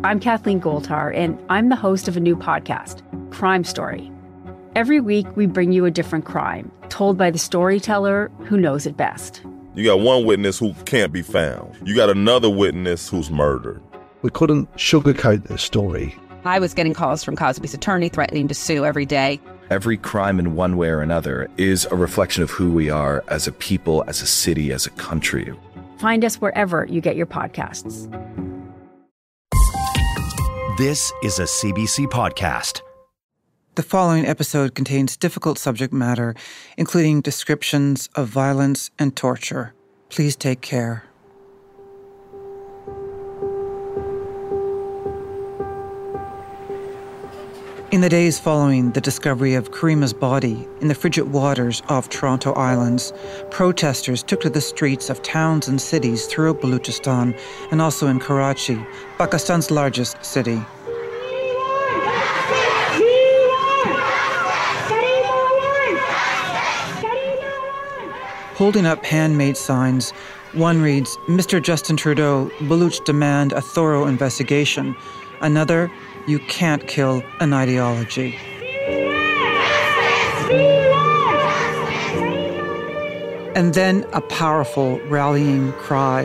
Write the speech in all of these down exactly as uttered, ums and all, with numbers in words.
I'm Kathleen Goldhar, and I'm the host of a new podcast, Crime Story. Every week, we bring you a different crime, told by the storyteller who knows it best. You got one witness who can't be found. You got another witness who's murdered. We couldn't sugarcoat this story. I was getting calls from Cosby's attorney threatening to sue every day. Every crime in one way or another is a reflection of who we are as a people, as a city, as a country. Find us wherever you get your podcasts. This is a C B C podcast. The following episode contains difficult subject matter, including descriptions of violence and torture. Please take care. In the days following the discovery of Karima's body in the frigid waters off Toronto Islands, protesters took to the streets of towns and cities throughout Baluchistan and also in Karachi, Pakistan's largest city. Holding up handmade signs, one reads, "Mister Justin Trudeau, Baluch demand a thorough investigation." Another, "You can't kill an ideology." And then a powerful rallying cry.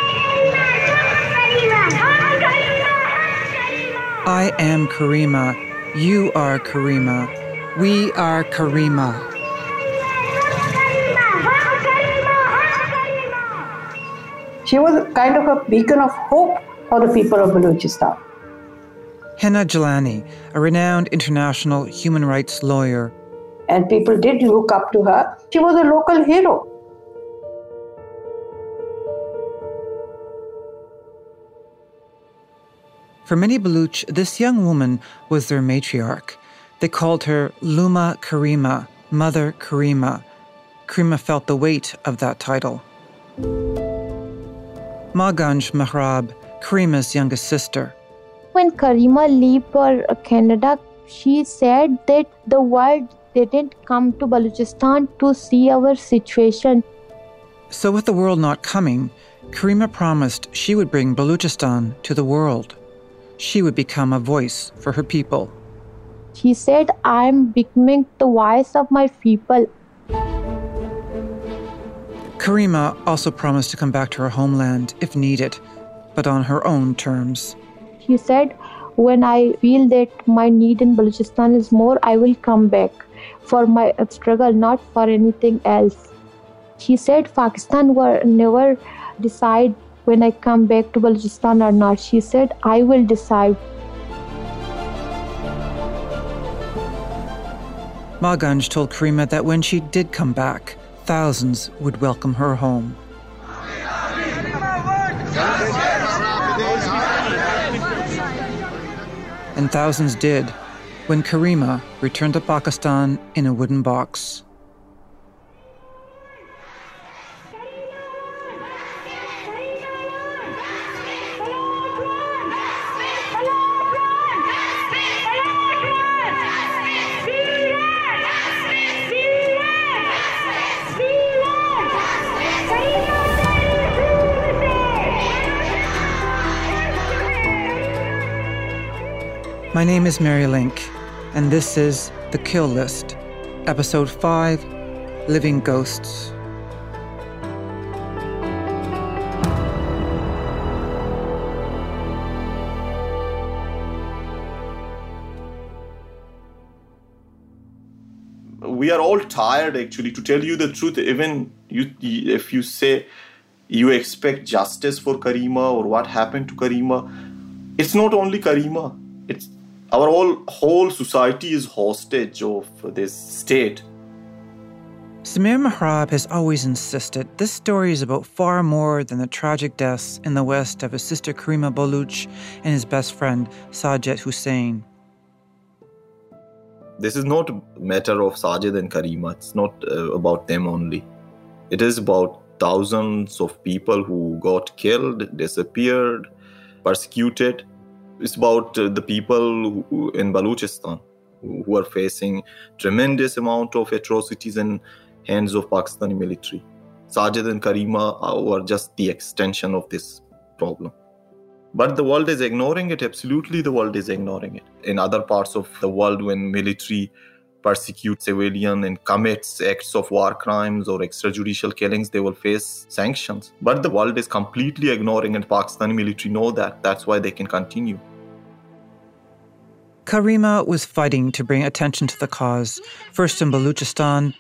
I am Karima. You are Karima. We are Karima. She was kind of a beacon of hope for the people of Baluchistan. Henna Jalani, a renowned international human rights lawyer. And people did look up to her. She was a local hero. For many Baluch, this young woman was their matriarch. They called her Luma Karima, Mother Karima. Karima felt the weight of that title. Maganj Mehrab, Karima's youngest sister. When Karima left for Canada, she said that the world didn't come to Baluchistan to see our situation. So with the world not coming, Karima promised she would bring Baluchistan to the world. She would become a voice for her people. She said, "I'm becoming the voice of my people." Karima also promised to come back to her homeland if needed, but on her own terms. She said, "When I feel that my need in Baluchistan is more, I will come back for my struggle, not for anything else." She said Pakistan will never decide when I come back to Baluchistan or not. She said, "I will decide." Maganj told Karima that when she did come back, thousands would welcome her home. And thousands did when Karima returned to Pakistan in a wooden box. My name is Mary Link, and this is The Kill List, Episode five, Living Ghosts. We are all tired, actually, to tell you the truth. Even you, if you say you expect justice for Karima or what happened to Karima, it's not only Karima. It's our whole, whole society is hostage of this state. Samir Mehrab has always insisted this story is about far more than the tragic deaths in the West of his sister Karima Baluch and his best friend Sajid Hussain. This is not a matter of Sajid and Karima. It's not uh, about them only. It is about thousands of people who got killed, disappeared, persecuted. It's about uh, the people who, in Baluchistan who, who are facing tremendous amount of atrocities in hands of Pakistani military. Sajid and Karima were just the extension of this problem. But the world is ignoring it. Absolutely, the world is ignoring it. In other parts of the world, when military persecutes civilians and commits acts of war crimes or extrajudicial killings, they will face sanctions. But the world is completely ignoring, and Pakistani military know that. That's why they can continue. Karima was fighting to bring attention to the cause, first in Baluchistan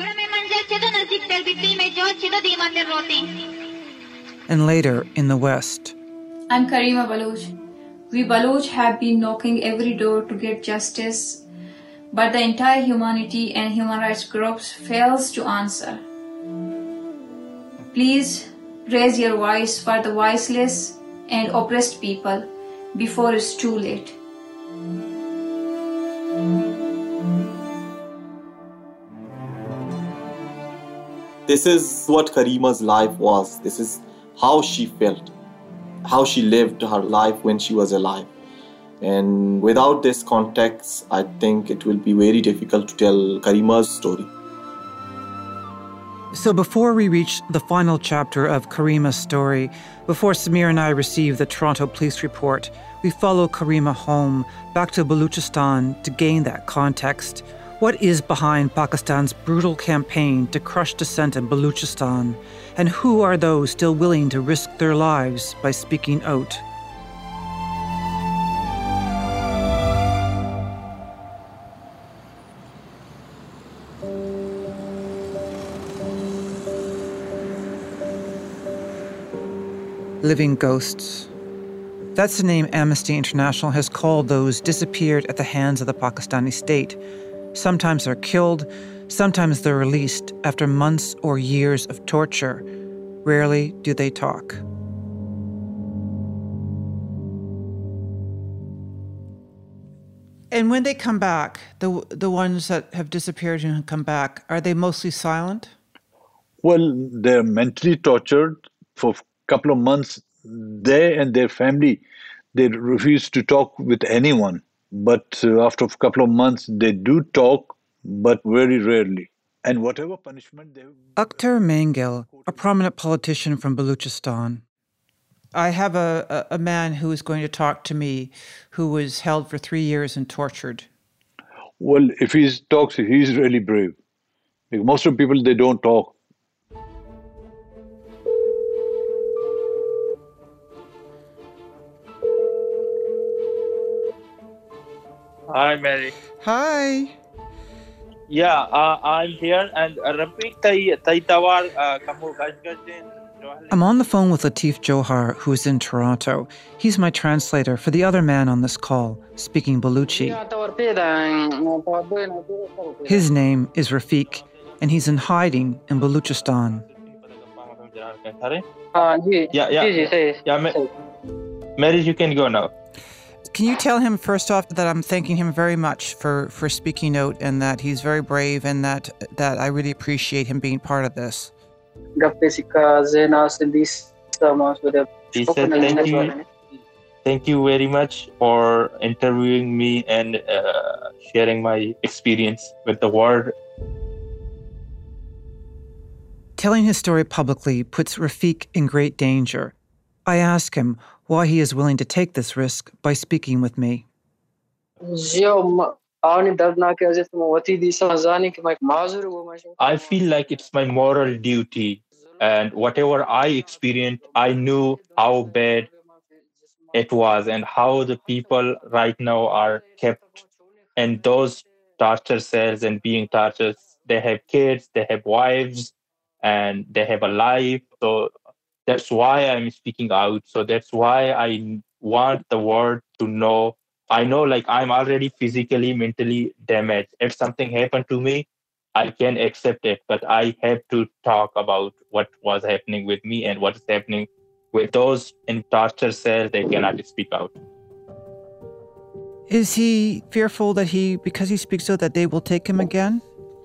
and later in the West. I'm Karima Baloch. We Baloch have been knocking every door to get justice, but the entire humanity and human rights groups fails to answer. Please raise your voice for the voiceless and oppressed people before it's too late. This is what Karima's life was. This is how she felt, how she lived her life when she was alive. And without this context, I think it will be very difficult to tell Karima's story. So before we reach the final chapter of Karima's story, before Samir and I receive the Toronto police report, we follow Karima home, back to Baluchistan to gain that context. What is behind Pakistan's brutal campaign to crush dissent in Baluchistan? And who are those still willing to risk their lives by speaking out? Living ghosts. That's the name Amnesty International has called those disappeared at the hands of the Pakistani state. Sometimes they're killed, sometimes they're released after months or years of torture. Rarely do they talk. And when they come back, the the ones that have disappeared and come back, are they mostly silent? Well, they're mentally tortured for a couple of months. They and their family, they refuse to talk with anyone. But uh, after a couple of months, they do talk, but very rarely. And whatever punishment they... Akhtar Mangil, a prominent politician from Baluchistan. I have a, a, a man who is going to talk to me who was held for three years and tortured. Well, if he talks, he's really brave. Like most of the people, they don't talk. Hi, Mary. Hi. Yeah, uh, I'm here and repeat the Taitawar. I'm on the phone with Latif Johar, who is in Toronto. He's my translator for the other man on this call, speaking Baluchi. His name is Rafiq, and he's in hiding in Baluchistan. Yeah, yeah. Yeah, Mary, you can go now. Can you tell him first off that I'm thanking him very much for, for speaking out and that he's very brave and that that I really appreciate him being part of this? He said thank you, thank you very much for interviewing me and uh, sharing my experience with the world. Telling his story publicly puts Rafiq in great danger. I ask him why he is willing to take this risk by speaking with me. I feel like it's my moral duty, and whatever I experienced, I knew how bad it was and how the people right now are kept in those torture cells and being tortured. They have kids, they have wives, and they have a life. So that's why I'm speaking out. So that's why I want the world to know. I know like I'm already physically, mentally damaged. If something happened to me, I can accept it, but I have to talk about what was happening with me and what is happening with those in torture cells. They cannot speak out. Is he fearful that he, because he speaks out, that they will take him again?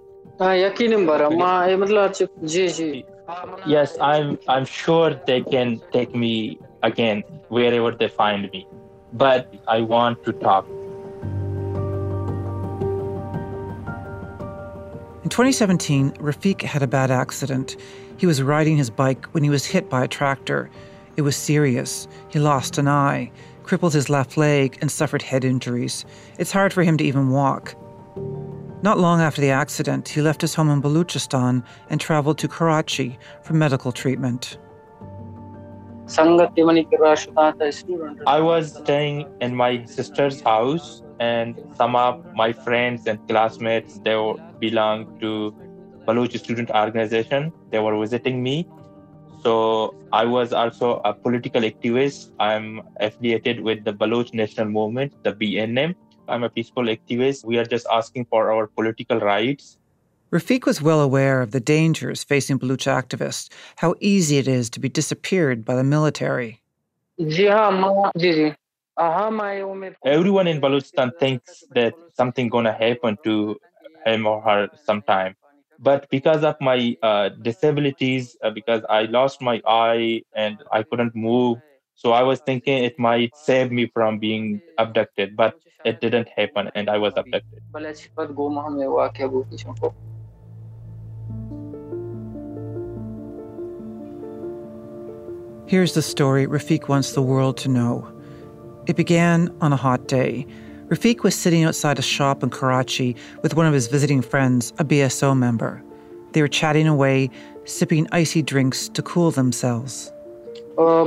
Yes, I'm I'm sure they can take me again wherever they find me. But I want to talk. In twenty seventeen, Rafiq had a bad accident. He was riding his bike when he was hit by a tractor. It was serious. He lost an eye, crippled his left leg, and suffered head injuries. It's hard for him to even walk. Not long after the accident, he left his home in Baluchistan and traveled to Karachi for medical treatment. I was staying in my sister's house, and some of my friends and classmates, they belong to Baloch Student Organization. They were visiting me. So I was also a political activist. I'm affiliated with the Baloch National Movement, the B N M. I'm a peaceful activist. We are just asking for our political rights. Rafiq was well aware of the dangers facing Baloch activists, how easy it is to be disappeared by the military. Everyone in Balochistan thinks that something gonna happen to him or her sometime. But because of my uh, disabilities, uh, because I lost my eye and I couldn't move, so I was thinking it might save me from being abducted, but it didn't happen and I was abducted. Here's the story Rafiq wants the world to know. It began on a hot day. Rafiq was sitting outside a shop in Karachi with one of his visiting friends, a B S O member. They were chatting away, sipping icy drinks to cool themselves. So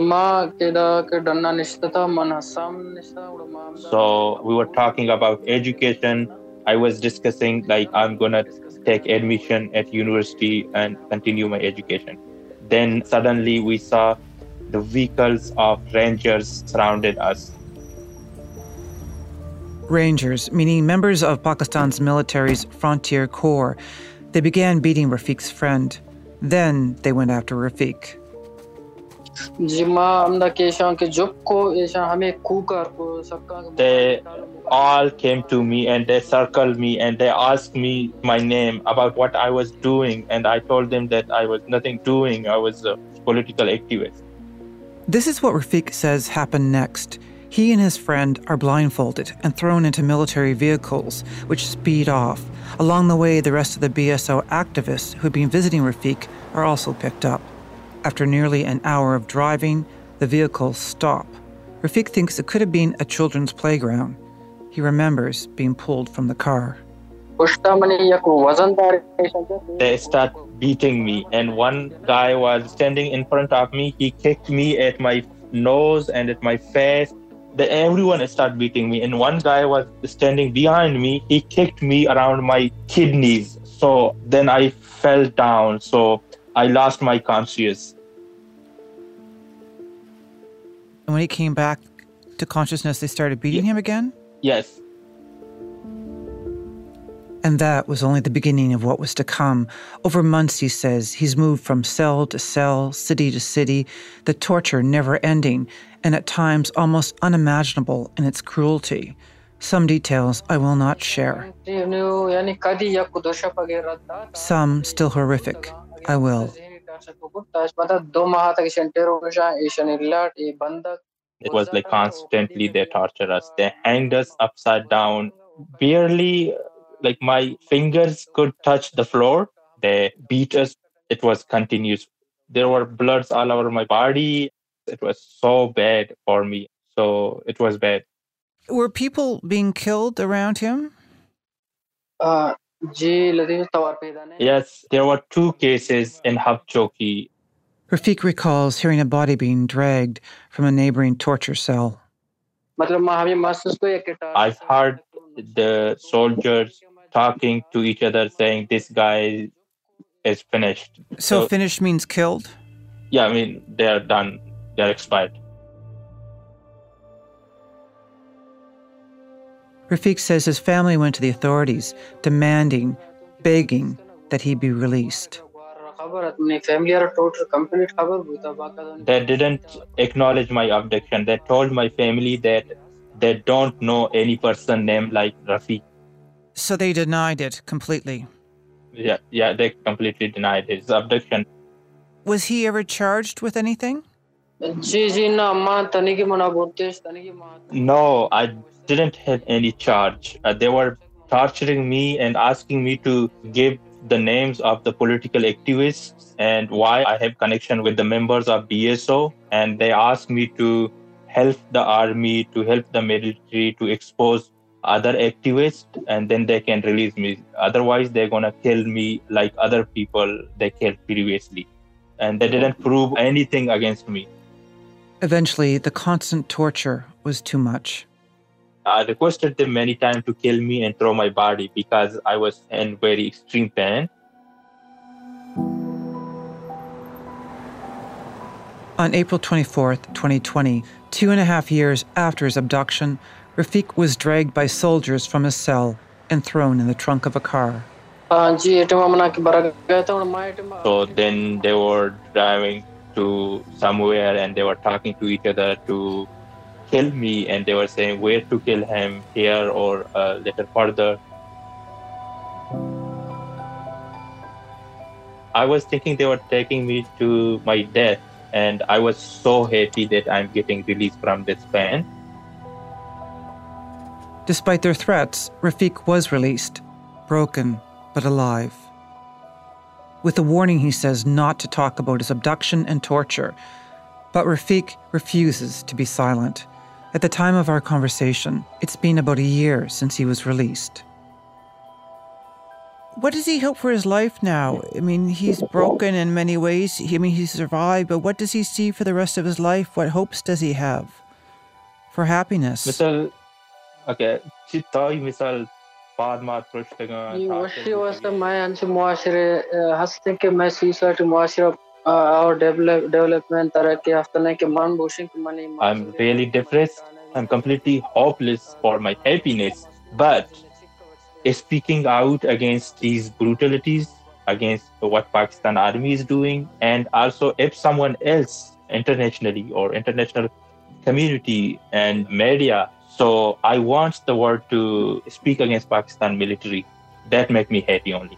we were talking about education. I was discussing like I'm going to take admission at university and continue my education. Then suddenly we saw the vehicles of rangers surrounded us. Rangers, meaning members of Pakistan's military's Frontier Corps. They began beating Rafiq's friend. Then they went after Rafiq. They all came to me and they circled me and they asked me my name, about what I was doing. And I told them that I was nothing doing. I was a political activist. This is what Rafiq says happened next. He and his friend are blindfolded and thrown into military vehicles, which speed off. Along the way, the rest of the B S O activists who had been visiting Rafiq are also picked up. After nearly an hour of driving, the vehicles stop. Rafiq thinks it could have been a children's playground. He remembers being pulled from the car. They start beating me, and one guy was standing in front of me. He kicked me at my nose and at my face. The, everyone started beating me, and one guy was standing behind me. He kicked me around my kidneys. So then I fell down. So I lost my consciousness. And when he came back to consciousness, they started beating him again? Yes. And that was only the beginning of what was to come. Over months, he says, he's moved from cell to cell, city to city, the torture never ending, and at times almost unimaginable in its cruelty. Some details I will not share. Some still horrific. I will. It was like constantly they tortured us. They hanged us upside down. Barely, like my fingers could touch the floor. They beat us. It was continuous. There were bloods all over my body. It was so bad for me. So it was bad. Were people being killed around him? Uh, yes, there were two cases in Havchoki. Rafiq recalls hearing a body being dragged from a neighboring torture cell. I've heard the soldiers talking to each other saying this guy is finished. So, so finished means killed? Yeah, I mean, they're done. They're expired. Rafiq says his family went to the authorities, demanding, begging that he be released. They didn't acknowledge my abduction. They told my family that they don't know any person named like Rafiq. So they denied it completely? Yeah, yeah, they completely denied his abduction. Was he ever charged with anything? No, I didn't have any charge. Uh, they were torturing me and asking me to give the names of the political activists and why I have connection with the members of D S O. And they asked me to help the army, to help the military, to expose other activists, and then they can release me. Otherwise, they're going to kill me like other people they killed previously. And they didn't prove anything against me. Eventually, the constant torture was too much. I requested them many times to kill me and throw my body because I was in very extreme pain. On April twenty-fourth, twenty twenty, two and a half years after his abduction, Rafiq was dragged by soldiers from his cell and thrown in the trunk of a car. So then they were driving to somewhere and they were talking to each other to kill me, and they were saying where to kill him, here or a little further. I was thinking they were taking me to my death, and I was so happy that I'm getting released from this pain. Despite their threats, Rafiq was released, broken but alive. With a warning, he says, not to talk about his abduction and torture. But Rafiq refuses to be silent. At the time of our conversation, it's been about a year since he was released. What does he hope for his life now? I mean, he's broken in many ways. I mean, he survived, but what does he see for the rest of his life? What hopes does he have for happiness? Misal, okay, chittai misal baad mat prashtagan. ये वही वास्ता मैं अंश मुआशरे हस्ते के मैं suicide मुआशरा और develop development तरह के हफ्ते के मान बोशिंग के मनी. I'm really depressed. I'm completely hopeless for my happiness. But speaking out against these brutalities, against what Pakistan Army is doing, and also if someone else internationally or international community and media. So I want the world to speak against Pakistan military. That make me happy only.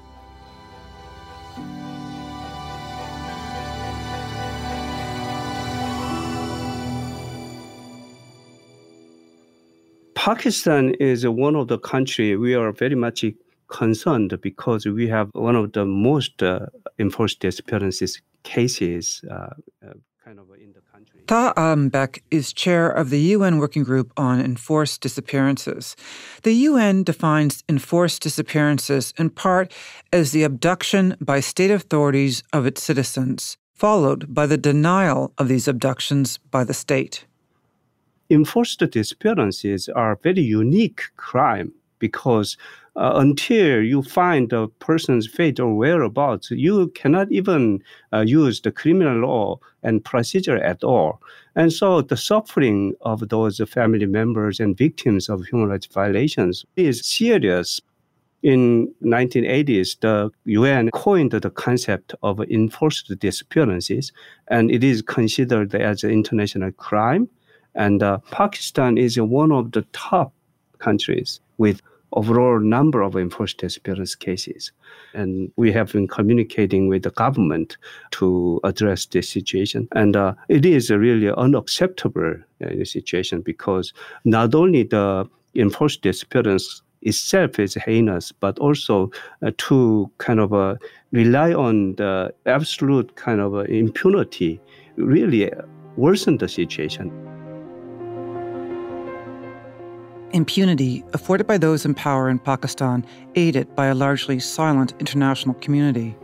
Pakistan is one of the countries we are very much concerned because we have one of the most uh, enforced disappearances cases uh, uh, kind of in the country. Taha Almbek is chair of the U N Working Group on Enforced Disappearances. The U N defines enforced disappearances in part as the abduction by state authorities of its citizens, followed by the denial of these abductions by the state. Enforced disappearances are a very unique crime because uh, until you find a person's fate or whereabouts, you cannot even uh, use the criminal law and procedure at all. And so the suffering of those family members and victims of human rights violations is serious. In nineteen eighties, the U N coined the concept of enforced disappearances, and it is considered as an international crime. And uh, Pakistan is one of the top countries with overall number of enforced disappearance cases. And we have been communicating with the government to address this situation. And uh, it is a really unacceptable uh, situation because not only the enforced disappearance itself is heinous, but also uh, to kind of uh, rely on the absolute kind of uh, impunity really worsen the situation. Impunity afforded by those in power in Pakistan, aided by a largely silent international community.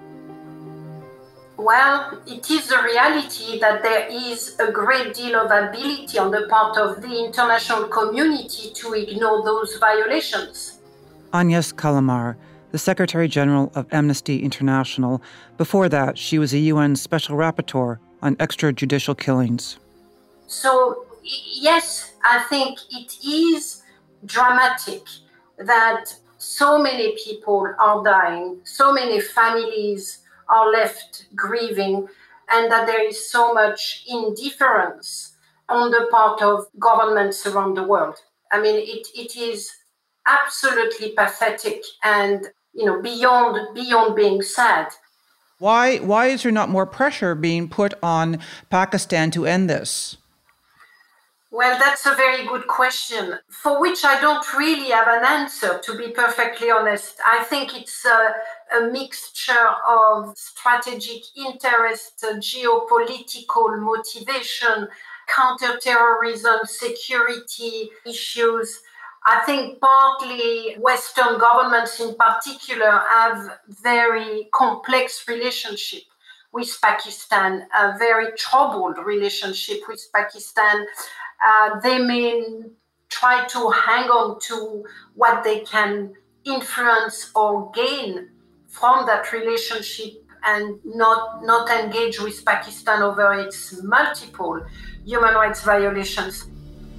Well, it is the reality that there is a great deal of ability on the part of the international community to ignore those violations. Agnes Kalamar, the Secretary General of Amnesty International. Before that, she was a U N Special Rapporteur on extrajudicial killings. So, yes, I think it is dramatic that so many people are dying, so many families are left grieving, and that there is so much indifference on the part of governments around the world. I mean, it, it is absolutely pathetic and, you know, beyond beyond being sad. Why why is there not more pressure being put on Pakistan to end this? Well, that's a very good question, for which I don't really have an answer, to be perfectly honest. I think it's a, a mixture of strategic interest, uh, geopolitical motivation, counterterrorism, security issues. I think partly Western governments in particular have very complex relationship with Pakistan, a very troubled relationship with Pakistan. Uh, they may try to hang on to what they can influence or gain from that relationship and not, not engage with Pakistan over its multiple human rights violations.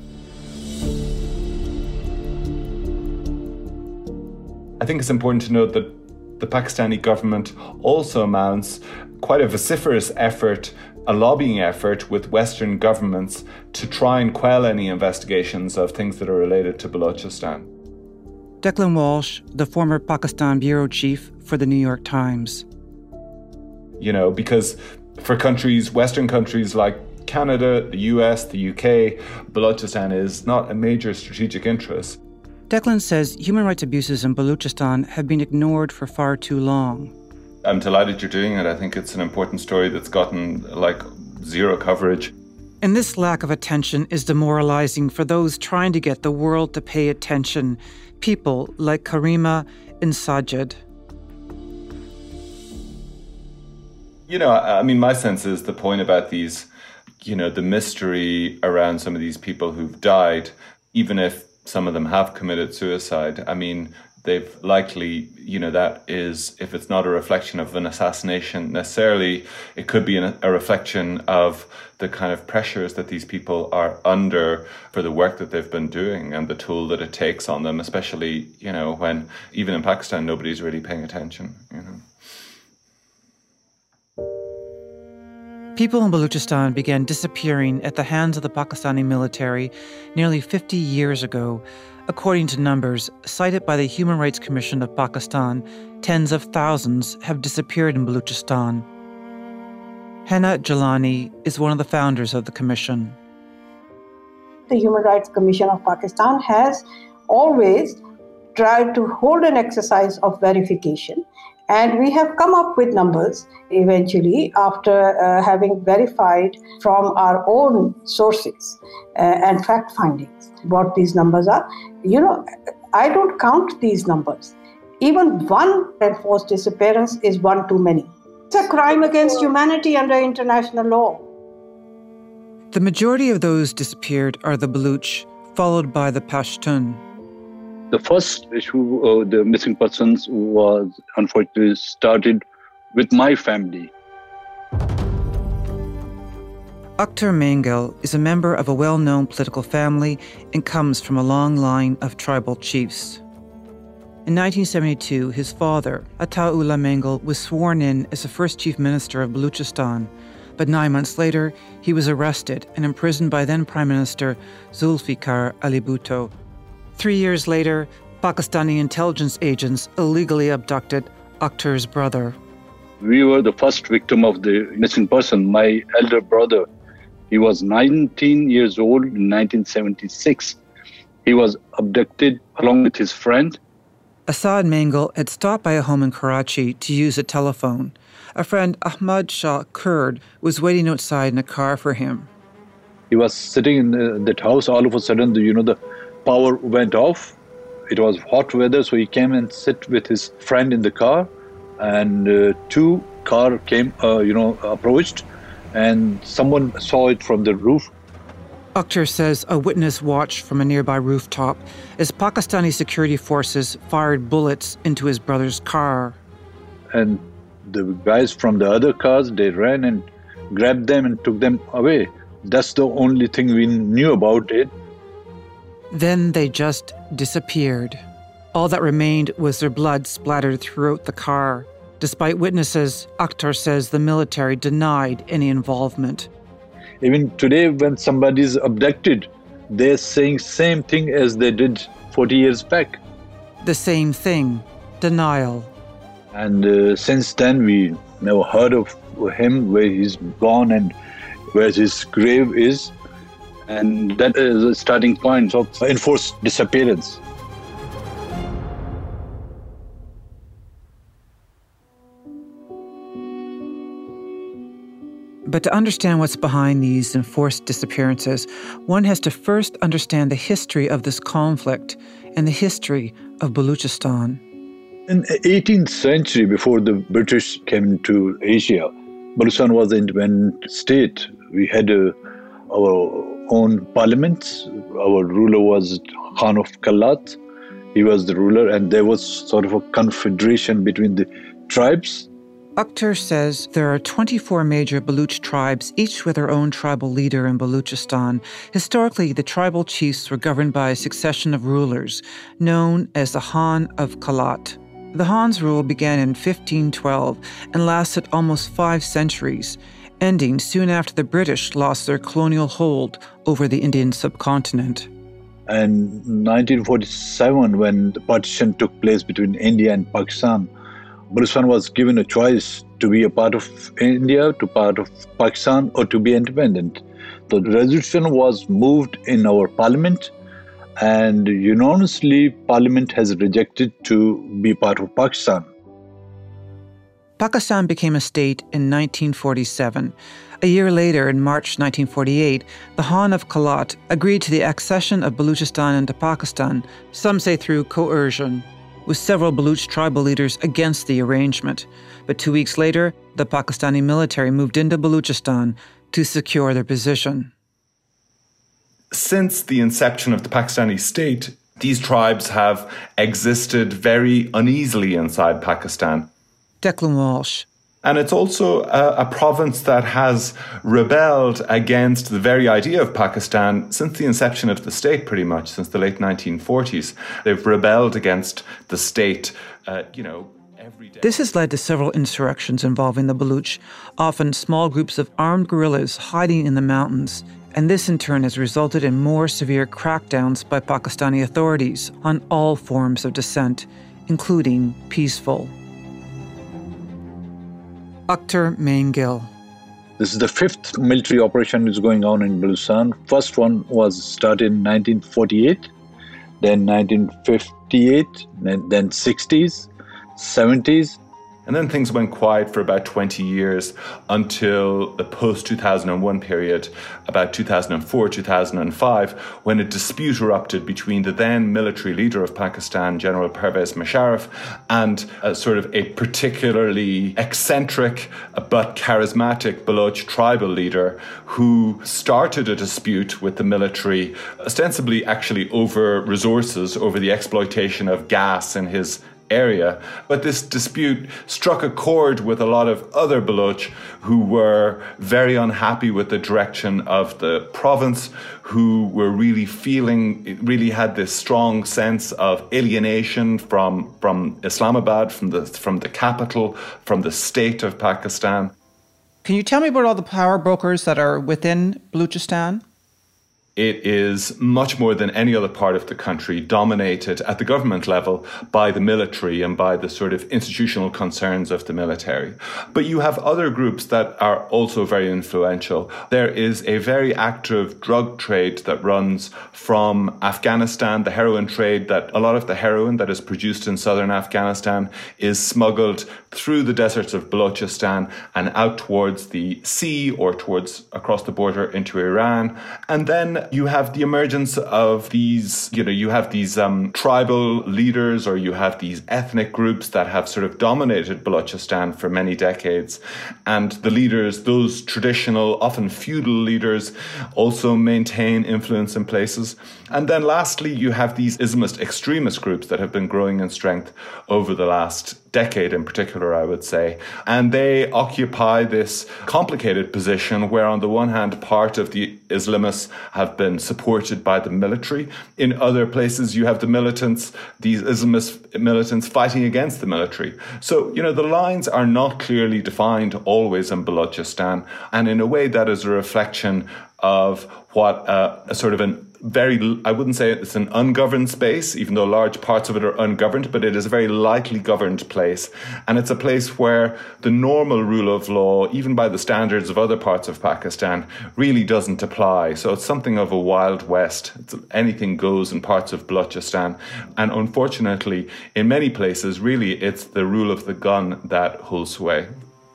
I think it's important to note that the Pakistani government also mounts quite a vociferous effort, a lobbying effort with Western governments to try and quell any investigations of things that are related to Balochistan. Declan Walsh, the former Pakistan bureau chief for the New York Times. You know, because for countries, Western countries like Canada, the U S, the U K, Balochistan is not a major strategic interest. Declan says human rights abuses in Balochistan have been ignored for far too long. I'm delighted you're doing it. I think it's an important story that's gotten, like, zero coverage. And this lack of attention is demoralizing for those trying to get the world to pay attention, people like Karima and Sajid. You know, I mean, my sense is the point about these, you know, the mystery around some of these people who've died, even if some of them have committed suicide. I mean, they've likely, you know, that is, if it's not a reflection of an assassination necessarily, it could be an, a reflection of the kind of pressures that these people are under for the work that they've been doing and the toll that it takes on them, especially, you know, when even in Pakistan, nobody's really paying attention, you know. People in Balochistan began disappearing at the hands of the Pakistani military nearly fifty years ago. According to numbers cited by the Human Rights Commission of Pakistan, tens of thousands have disappeared in Balochistan. Henna Jalani is one of the founders of the commission. The Human Rights Commission of Pakistan has always tried to hold an exercise of verification. And we have come up with numbers eventually after uh, having verified from our own sources uh, and fact findings what these numbers are. You know, I don't count these numbers. Even one enforced disappearance is one too many. It's a crime against humanity under international law. The majority of those disappeared are the Baluch, followed by the Pashtun. The first issue of the missing persons was unfortunately started with my family. Akhtar Mangal is a member of a well-known political family and comes from a long line of tribal chiefs. In nineteen seventy-two, his father, Ataullah Mangal, was sworn in as the first chief minister of Balochistan, but nine months later, he was arrested and imprisoned by then Prime Minister Zulfikar Ali Bhutto. Three years later, Pakistani intelligence agents illegally abducted Akhtar's brother. We were the first victim of the missing person, my elder brother. He was nineteen years old in nineteen seventy-six. He was abducted along with his friend. Asad Mangal had stopped by a home in Karachi to use a telephone. A friend, Ahmad Shah Kurd, was waiting outside in a car for him. He was sitting in the, that house. All of a sudden, the, you know, the power went off. It was hot weather, so he came and sit with his friend in the car. And uh, two car came, uh, you know, approached, and someone saw it from the roof. Akhtar says a witness watched from a nearby rooftop as Pakistani security forces fired bullets into his brother's car. And the guys from the other cars, they ran and grabbed them and took them away. That's the only thing we knew about it. Then they just disappeared. All that remained was their blood splattered throughout the car. Despite witnesses, Akhtar says the military denied any involvement. Even today, when somebody is abducted, they're saying same thing as they did forty years back. The same thing, denial. And uh, since then, we never heard of him, where he's gone and where his grave is. And that is a starting point of enforced disappearance. But to understand what's behind these enforced disappearances, one has to first understand the history of this conflict and the history of Baluchistan. In the eighteenth century, before the British came to Asia, Baluchistan was an independent state. We had a, our own parliament. Our ruler was Khan of Kalat. He was the ruler, and there was sort of a confederation between the tribes. Akhtar says there are twenty-four major Baluch tribes, each with their own tribal leader in Baluchistan. Historically, the tribal chiefs were governed by a succession of rulers, known as the Khan of Kalat. The Khan's rule began in fifteen twelve and lasted almost five centuries, ending soon after the British lost their colonial hold over the Indian subcontinent. And in nineteen forty-seven, when the partition took place between India and Pakistan, Baluchistan was given a choice to be a part of India, to part of Pakistan, or to be independent. The resolution was moved in our parliament, and unanimously, parliament has rejected to be part of Pakistan. Pakistan became a state in nineteen forty-seven. A year later, in March nineteen forty-eight, the Khan of Kalat agreed to the accession of Baluchistan into Pakistan, some say through coercion, with several Baluch tribal leaders against the arrangement. But two weeks later, the Pakistani military moved into Baluchistan to secure their position. Since the inception of the Pakistani state, these tribes have existed very uneasily inside Pakistan. Declan Walsh. And it's also a, a province that has rebelled against the very idea of Pakistan since the inception of the state, pretty much, since the late nineteen forties. They've rebelled against the state, uh, you know, every day. This has led to several insurrections involving the Baluch, often small groups of armed guerrillas hiding in the mountains. And this in turn has resulted in more severe crackdowns by Pakistani authorities on all forms of dissent, including peaceful. Akhtar Main-Gill. This is the fifth military operation that's going on in Baluchistan. First one was started in nineteen forty-eight, then nineteen fifty-eight, then, then sixties, seventies. And then things went quiet for about twenty years until the post two thousand one period, about two thousand four, two thousand five, when a dispute erupted between the then military leader of Pakistan, General Pervez Musharraf, and a sort of a particularly eccentric but charismatic Baloch tribal leader who started a dispute with the military, ostensibly actually over resources, over the exploitation of gas in his area. But this dispute struck a chord with a lot of other Baloch who were very unhappy with the direction of the province, who were really feeling, really had this strong sense of alienation from, from Islamabad, from the, from the capital, from the state of Pakistan. Can you tell me about all the power brokers that are within Baluchistan? It is much more than any other part of the country dominated at the government level by the military and by the sort of institutional concerns of the military. But you have other groups that are also very influential. There is a very active drug trade that runs from Afghanistan, the heroin trade, that a lot of the heroin that is produced in southern Afghanistan is smuggled through the deserts of Balochistan and out towards the sea or towards across the border into Iran. And then you have the emergence of these, you know, you have these um, tribal leaders, or you have these ethnic groups that have sort of dominated Balochistan for many decades. And the leaders, those traditional, often feudal leaders, also maintain influence in places. And then lastly, you have these Islamist extremist groups that have been growing in strength over the last decade in particular, I would say. And they occupy this complicated position where on the one hand, part of the Islamists have been supported by the military. In other places, you have the militants, these Islamist militants fighting against the military. So, you know, the lines are not clearly defined always in Balochistan. And in a way, that is a reflection of what uh, a sort of an very, I wouldn't say it's an ungoverned space, even though large parts of it are ungoverned, but it is a very lightly governed place. And it's a place where the normal rule of law, even by the standards of other parts of Pakistan, really doesn't apply. So it's something of a Wild West. It's, anything goes in parts of Balochistan. And unfortunately, in many places, really, it's the rule of the gun that holds sway.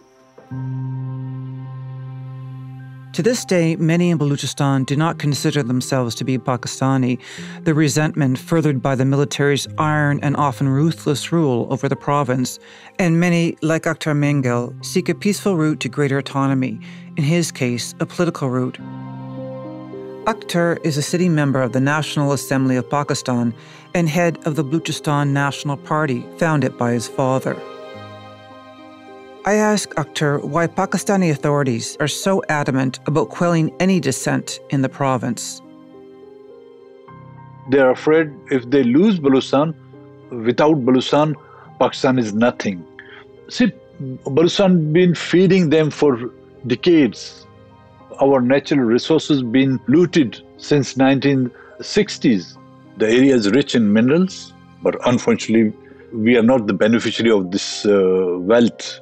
To this day, many in Balochistan do not consider themselves to be Pakistani, the resentment furthered by the military's iron and often ruthless rule over the province, and many, like Akhtar Mengel, seek a peaceful route to greater autonomy, in his case, a political route. Akhtar is a sitting member of the National Assembly of Pakistan and head of the Balochistan National Party, founded by his father. I ask Akhtar why Pakistani authorities are so adamant about quelling any dissent in the province. They're afraid if they lose Balochistan, without Balochistan, Pakistan is nothing. See, Balochistan been feeding them for decades. Our natural resources been looted since nineteen sixties. The area is rich in minerals, but unfortunately, we are not the beneficiary of this uh, wealth.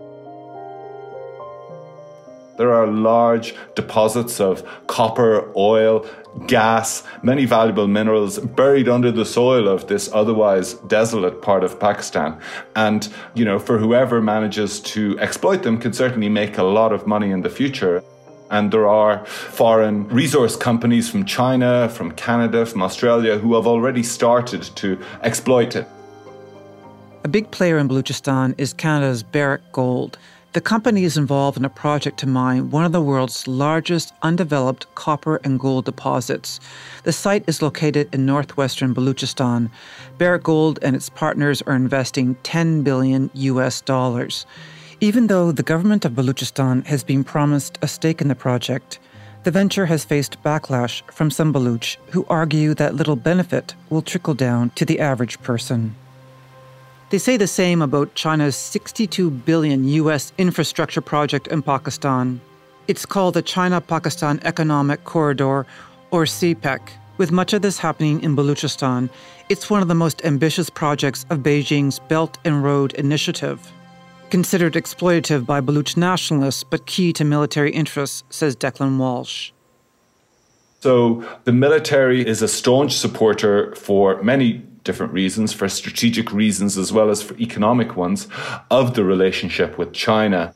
There are large deposits of copper, oil, gas, many valuable minerals buried under the soil of this otherwise desolate part of Pakistan. And, you know, for whoever manages to exploit them can certainly make a lot of money in the future. And there are foreign resource companies from China, from Canada, from Australia who have already started to exploit it. A big player in Balochistan is Canada's Barrick Gold. The company is involved in a project to mine one of the world's largest undeveloped copper and gold deposits. The site is located in northwestern Balochistan. Barrick Gold and its partners are investing ten billion U S dollars. Even though the government of Balochistan has been promised a stake in the project, the venture has faced backlash from some Baloch who argue that little benefit will trickle down to the average person. They say the same about China's sixty-two billion U S infrastructure project in Pakistan. It's called the China-Pakistan Economic Corridor, or C PEC. With much of this happening in Balochistan, it's one of the most ambitious projects of Beijing's Belt and Road Initiative. Considered exploitative by Baloch nationalists, but key to military interests, says Declan Walsh. So the military is a staunch supporter for many different reasons, for strategic reasons as well as for economic ones, of the relationship with China.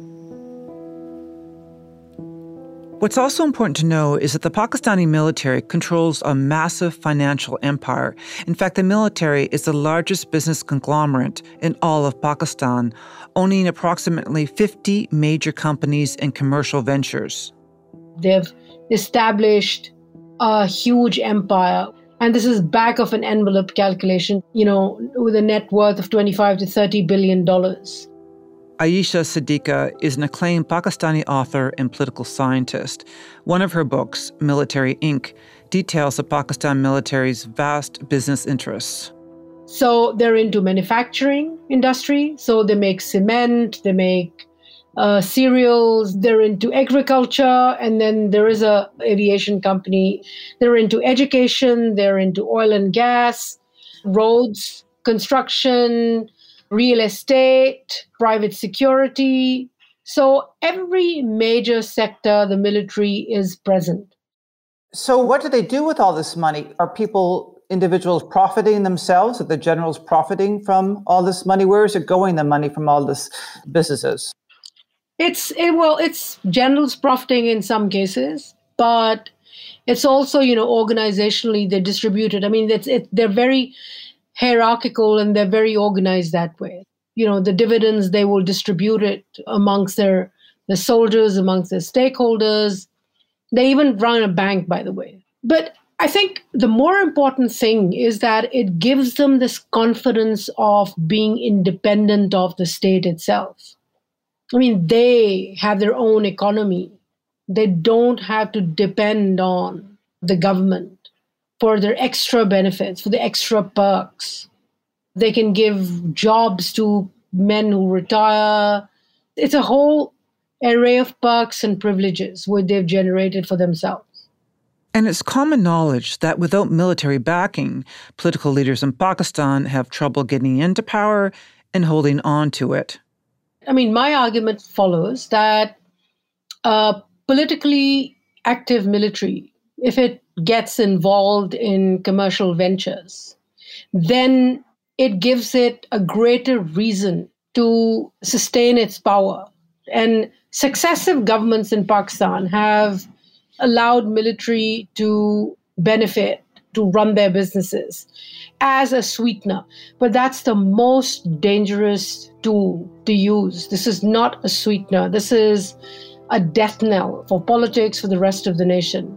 What's also important to know is that the Pakistani military controls a massive financial empire. In fact, the military is the largest business conglomerate in all of Pakistan, owning approximately fifty major companies and commercial ventures. They've established a huge empire. And this is back of an envelope calculation, you know, with a net worth of twenty-five to thirty billion dollars. Ayesha Siddiqa is an acclaimed Pakistani author and political scientist. One of her books, Military Incorporated, details the Pakistan military's vast business interests. So they're into manufacturing industry. So they make cement, they make uh, cereals, they're into agriculture, and then there is a aviation company. They're into education, they're into oil and gas, roads, construction, real estate, private security. So every major sector, the military is present. So what do they do with all this money? Are people, individuals profiting themselves? Are the generals profiting from all this money? Where is it going, the money from all this businesses? It's, it, well, it's generals profiting in some cases, but it's also, you know, organizationally they're distributed. I mean, it's, it, they're very hierarchical and they're very organized that way. You know, the dividends, they will distribute it amongst their, their soldiers, amongst their stakeholders. They even run a bank, by the way. But I think the more important thing is that it gives them this confidence of being independent of the state itself. I mean, they have their own economy. They don't have to depend on the government for their extra benefits, for the extra perks. They can give jobs to men who retire. It's a whole array of perks and privileges which they've generated for themselves. And it's common knowledge that without military backing, political leaders in Pakistan have trouble getting into power and holding on to it. I mean, my argument follows that a politically active military, if it gets involved in commercial ventures, then it gives it a greater reason to sustain its power. And successive governments in Pakistan have allowed military to benefit, to run their businesses as a sweetener. But that's the most dangerous tool to use. This is not a sweetener. This is a death knell for politics, for the rest of the nation.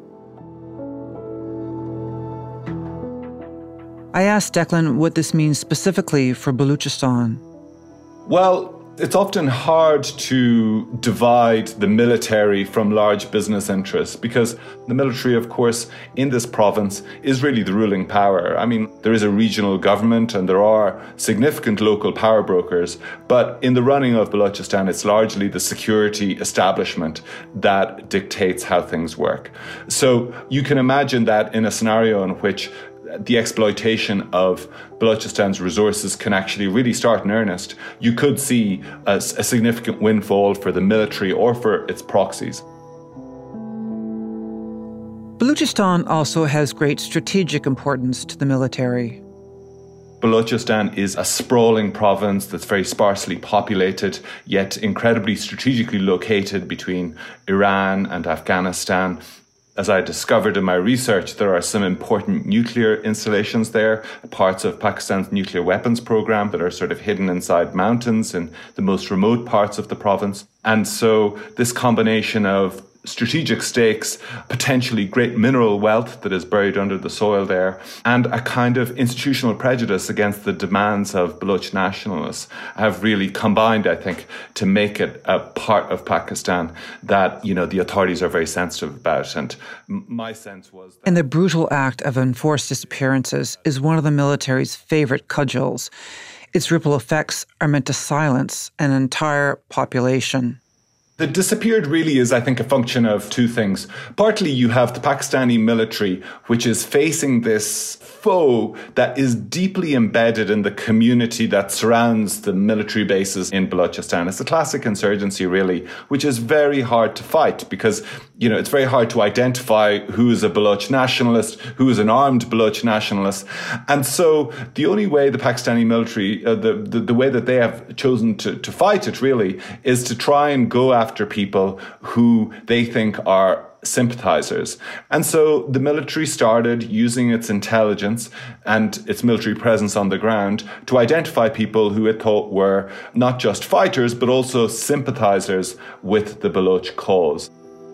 I asked Declan what this means specifically for Baluchistan. Well, it's often hard to divide the military from large business interests because the military, of course, in this province is really the ruling power. I mean, there is a regional government and there are significant local power brokers, but in the running of Balochistan, it's largely the security establishment that dictates how things work. So you can imagine that in a scenario in which the exploitation of Balochistan's resources can actually really start in earnest, you could see a, a significant windfall for the military or for its proxies. Balochistan also has great strategic importance to the military. Balochistan is a sprawling province that's very sparsely populated, yet incredibly strategically located between Iran and Afghanistan. As I discovered in my research, there are some important nuclear installations there, parts of Pakistan's nuclear weapons program that are sort of hidden inside mountains in the most remote parts of the province. And so this combination of strategic stakes, potentially great mineral wealth that is buried under the soil there, and a kind of institutional prejudice against the demands of Baloch nationalists have really combined, I think, to make it a part of Pakistan that, you know, the authorities are very sensitive about. And my sense was that... And the brutal act of enforced disappearances is one of the military's favorite cudgels. Its ripple effects are meant to silence an entire population. The disappeared really is, I think, a function of two things. Partly you have the Pakistani military, which is facing this foe that is deeply embedded in the community that surrounds the military bases in Balochistan. It's a classic insurgency, really, which is very hard to fight because, you know, it's very hard to identify who is a Baloch nationalist, who is an armed Baloch nationalist. And so the only way the Pakistani military, uh, the, the, the way that they have chosen to, to fight it, really, is to try and go after after people who they think are sympathizers. And so the military started using its intelligence and its military presence on the ground to identify people who it thought were not just fighters, but also sympathizers with the Baloch cause.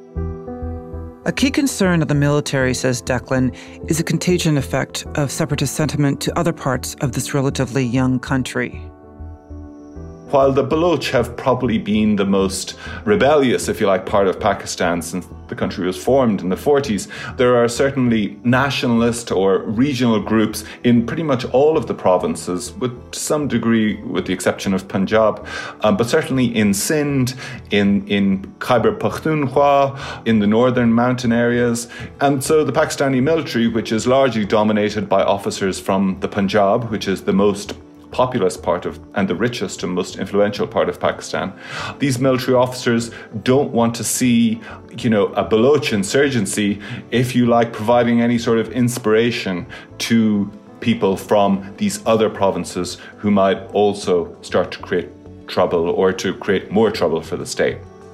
A key concern of the military, says Declan, is the contagion effect of separatist sentiment to other parts of this relatively young country. While the Baloch have probably been the most rebellious, if you like, part of Pakistan since the country was formed in the forties, there are certainly nationalist or regional groups in pretty much all of the provinces, with some degree, with the exception of Punjab, um, but certainly in Sindh, in, in Khyber Pakhtunkhwa, in the northern mountain areas. And so the Pakistani military, which is largely dominated by officers from the Punjab, which is the most populous part of and the richest and most influential part of Pakistan. These military officers don't want to see, you know, a Baloch insurgency, if you like, providing any sort of inspiration to people from these other provinces who might also start to create trouble or to create more trouble for the state.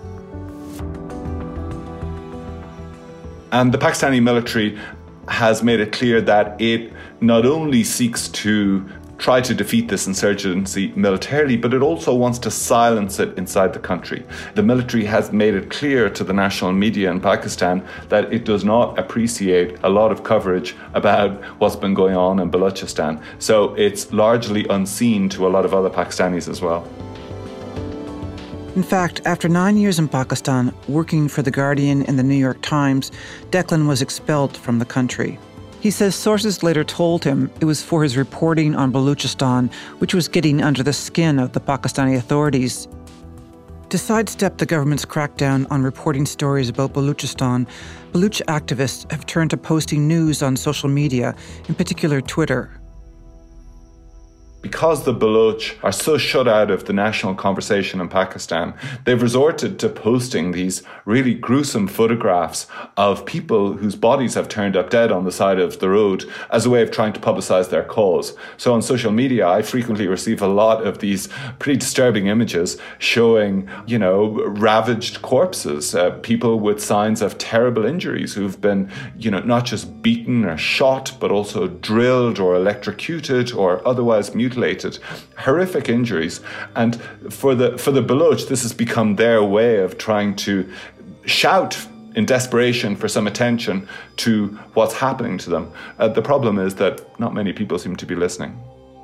And the Pakistani military has made it clear that it not only seeks to try to defeat this insurgency militarily, but it also wants to silence it inside the country. The military has made it clear to the national media in Pakistan that it does not appreciate a lot of coverage about what's been going on in Balochistan. So it's largely unseen to a lot of other Pakistanis as well. In fact, after nine years in Pakistan, working for The Guardian and The New York Times, Declan was expelled from the country. He says sources later told him it was for his reporting on Balochistan, which was getting under the skin of the Pakistani authorities. To sidestep the government's crackdown on reporting stories about Baluchistan, Baluch activists have turned to posting news on social media, in particular Twitter. Because the Baloch are so shut out of the national conversation in Pakistan, they've resorted to posting these really gruesome photographs of people whose bodies have turned up dead on the side of the road as a way of trying to publicize their cause. So on social media, I frequently receive a lot of these pretty disturbing images showing, you know, ravaged corpses, uh, people with signs of terrible injuries who've been, you know, not just beaten or shot, but also drilled or electrocuted or otherwise mutilated. Horrific injuries. And for the for the Baloch, this has become their way of trying to shout in desperation for some attention to what's happening to them. Uh, the problem is that not many people seem to be listening.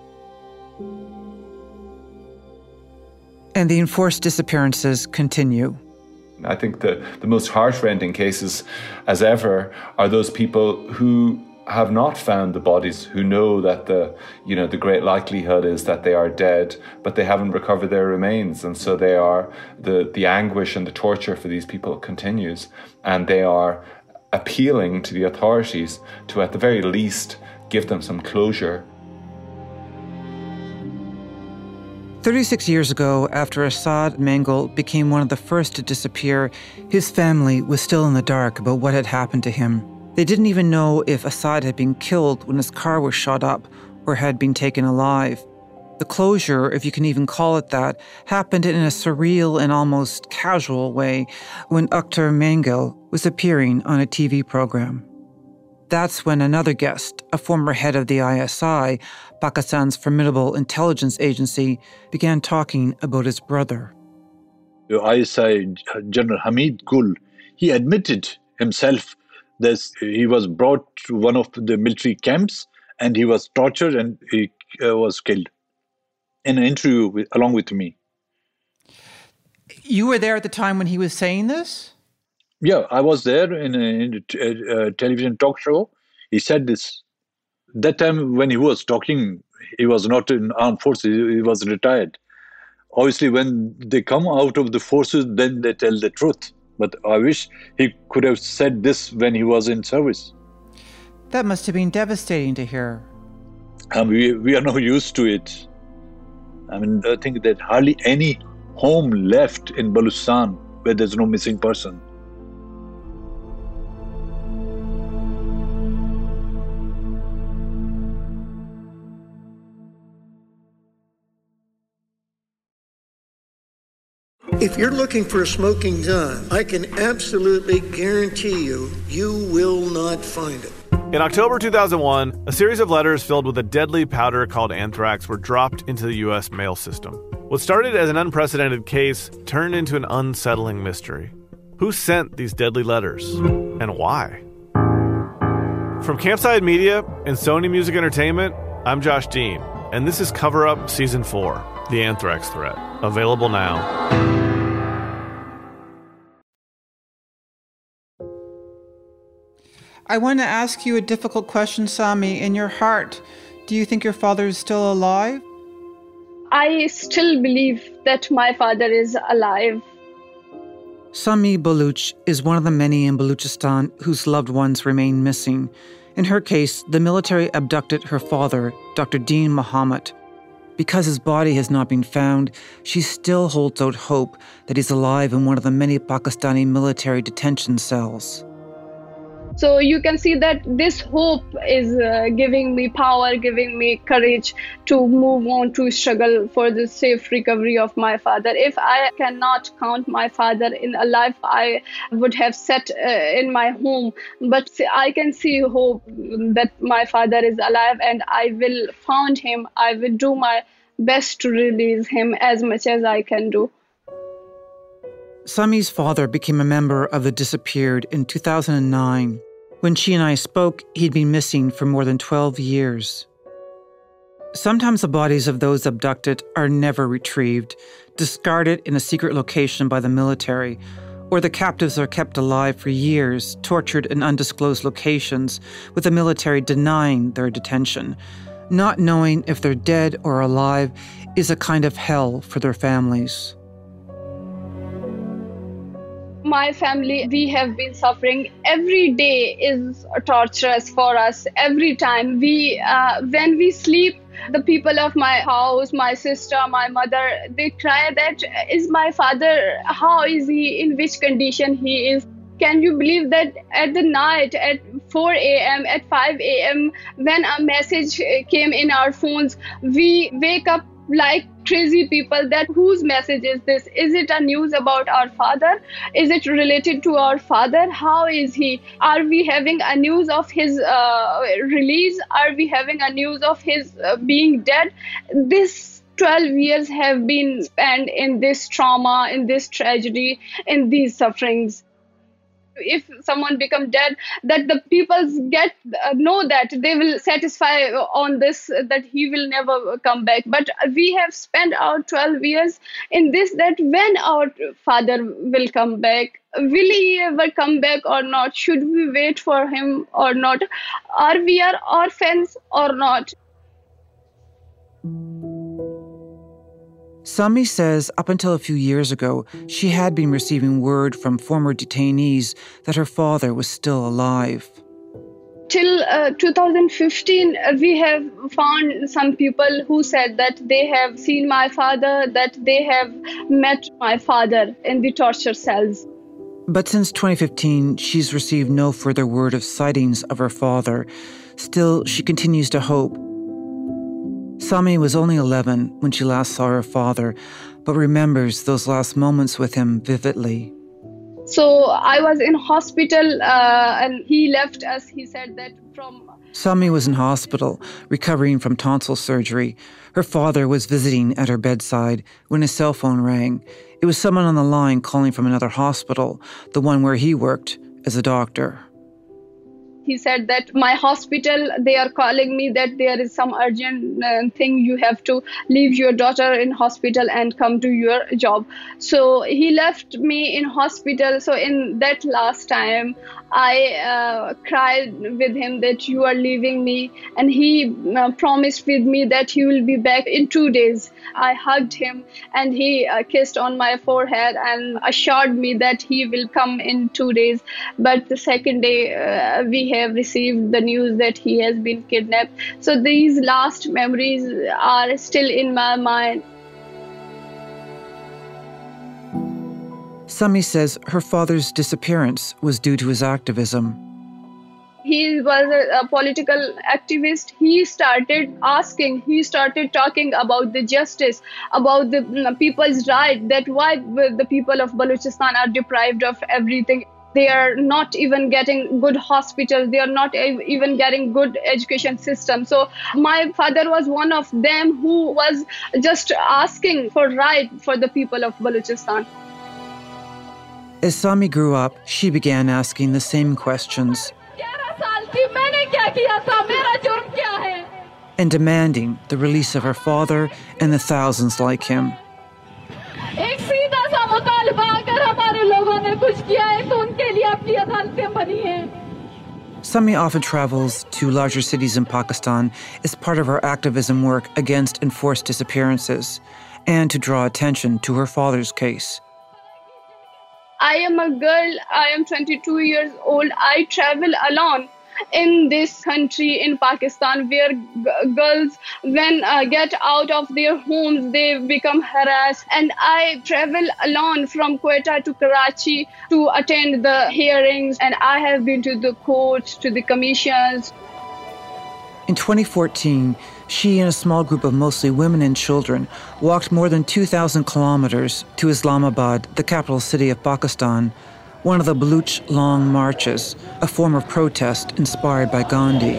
And the enforced disappearances continue. I think the, the most heart-rending cases as ever are those people who have not found the bodies, who know that the, you know, the great likelihood is that they are dead, but they haven't recovered their remains. And so they are, the, the anguish and the torture for these people continues. And they are appealing to the authorities to, at the very least, give them some closure. thirty-six years ago, after Assad Mangal became one of the first to disappear, his family was still in the dark about what had happened to him. They didn't even know if Assad had been killed when his car was shot up or had been taken alive. The closure, if you can even call it that, happened in a surreal and almost casual way when Akhtar Mangal was appearing on a T V program. That's when another guest, a former head of the I S I, Pakistan's formidable intelligence agency, began talking about his brother. The I S I General Hamid Gul, he admitted himself that he was brought to one of the military camps and he was tortured and he uh, was killed in an interview with, along with me. You were there at the time when he was saying this? Yeah, I was there in a, in a, t- a television talk show. He said this. That time when he was talking, he was not in armed forces, he was retired. Obviously, when they come out of the forces, then they tell the truth. But I wish he could have said this when he was in service. That must have been devastating to hear. And we, we are now used to it. I mean, I think that hardly any home left in Balochistan where there's no missing person. If you're looking for a smoking gun, I can absolutely guarantee you, you will not find it. In October two thousand one, a series of letters filled with a deadly powder called anthrax were dropped into the U S mail system. What started as an unprecedented case turned into an unsettling mystery. Who sent these deadly letters? And why? From Campside Media and Sony Music Entertainment, I'm Josh Dean, and this is Cover Up Season four, The Anthrax Threat, available now. I want to ask you a difficult question, Sami. In your heart, do you think your father is still alive? I still believe that my father is alive. Sami Baluch is one of the many in Baluchistan whose loved ones remain missing. In her case, the military abducted her father, Doctor Deen Mohammed. Because his body has not been found, she still holds out hope that he's alive in one of the many Pakistani military detention cells. So you can see that this hope is uh, giving me power, giving me courage to move on, to struggle for the safe recovery of my father. If I cannot count my father in alive, I would have sat uh, in my home. But I can see hope that my father is alive and I will find him. I will do my best to release him as much as I can do. Sami's father became a member of the disappeared in two thousand nine. When she and I spoke, he'd been missing for more than twelve years. Sometimes the bodies of those abducted are never retrieved, discarded in a secret location by the military, or the captives are kept alive for years, tortured in undisclosed locations, with the military denying their detention. Not knowing if they're dead or alive is a kind of hell for their families. my family, we have been suffering. Every day is torturous for us. Every time we, uh, when we sleep, the people of my house, my sister, my mother, they cry that, is my father, how is he, in which condition he is? Can you believe that at the night, at four a.m., at five a.m., when a message came in our phones, we wake up like crazy people that whose message is this? Is it a news about our father? Is it related to our father? How is he? Are we having a news of his uh, release? Are we having a news of his uh, being dead? This twelve years have been spent in this trauma, in this tragedy, in these sufferings. If someone become dead, that the people get uh, know that they will satisfy on this, that he will never come back. But we have spent our twelve years in this, that when our father will come back, will he ever come back or not? Should we wait for him or not? Are we are orphans or not? Sami says up until a few years ago, she had been receiving word from former detainees that her father was still alive. Till uh, two thousand fifteen, uh, we have found some people who said that they have seen my father, that they have met my father in the torture cells. But since twenty fifteen, she's received no further word of sightings of her father. Still, she continues to hope. Sami was only eleven when she last saw her father, but remembers those last moments with him vividly. So I was in hospital uh, and he left us. He said that from... Sami was in hospital, recovering from tonsil surgery. Her father was visiting at her bedside when his cell phone rang. It was someone on the line calling from another hospital, the one where he worked as a doctor. He said that my hospital, they are calling me that there is some urgent uh, thing. You have to leave your daughter in hospital and come to your job. So he left me in hospital. So in that last time, I uh, cried with him that you are leaving me. And he uh, promised with me that he will be back in two days. I hugged him and he uh, kissed on my forehead and assured me that he will come in two days. But the second day, uh, we have received the news that he has been kidnapped. So these last memories are still in my mind. Sami says her father's disappearance was due to his activism. He was a, a political activist. He started asking, he started talking about the justice, about the you know, people's right, that why the people of Balochistan are deprived of everything. They are not even getting good hospitals. They are not even getting good education system. So my father was one of them who was just asking for right for the people of Balochistan. As Sami grew up, she began asking the same questions and demanding the release of her father and the thousands like him. Sami often travels to larger cities in Pakistan as part of her activism work against enforced disappearances and to draw attention to her father's case. I am a girl, I am twenty-two years old. I travel alone in this country, in Pakistan, where g- girls, when uh, get out of their homes, they become harassed. And I travel alone from Quetta to Karachi to attend the hearings. And I have been to the courts, to the commissions. In twenty fourteen, she and a small group of mostly women and children walked more than two thousand kilometers to Islamabad, the capital city of Pakistan, one of the Baluch Long Marches, a form of protest inspired by Gandhi.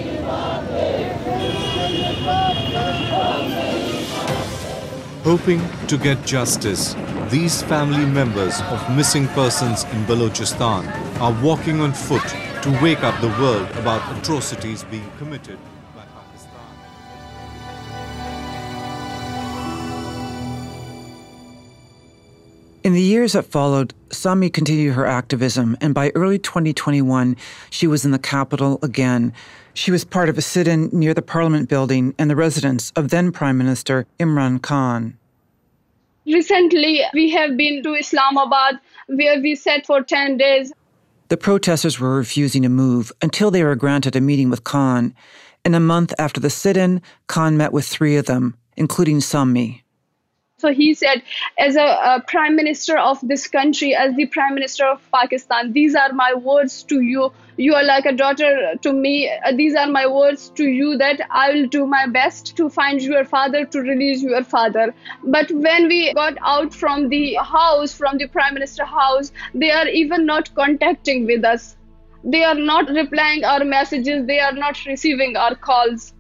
Hoping to get justice, these family members of missing persons in Balochistan are walking on foot to wake up the world about atrocities being committed by Pakistan. In the years that followed, Sami continued her activism, and by early twenty twenty-one, she was in the capital again. She was part of a sit-in near the Parliament building and the residence of then Prime Minister Imran Khan. Recently, we have been to Islamabad, where we sat for ten days. The protesters were refusing to move until they were granted a meeting with Khan. And a month after the sit-in, Khan met with three of them, including Sammi. So he said, as a, a prime minister of this country, as the prime minister of Pakistan, these are my words to you. You are like a daughter to me. These are my words to you that I will do my best to find your father, to release your father. But when we got out from the house, from the prime minister house, they are even not contacting with us. They are not replying our messages. They are not receiving our calls.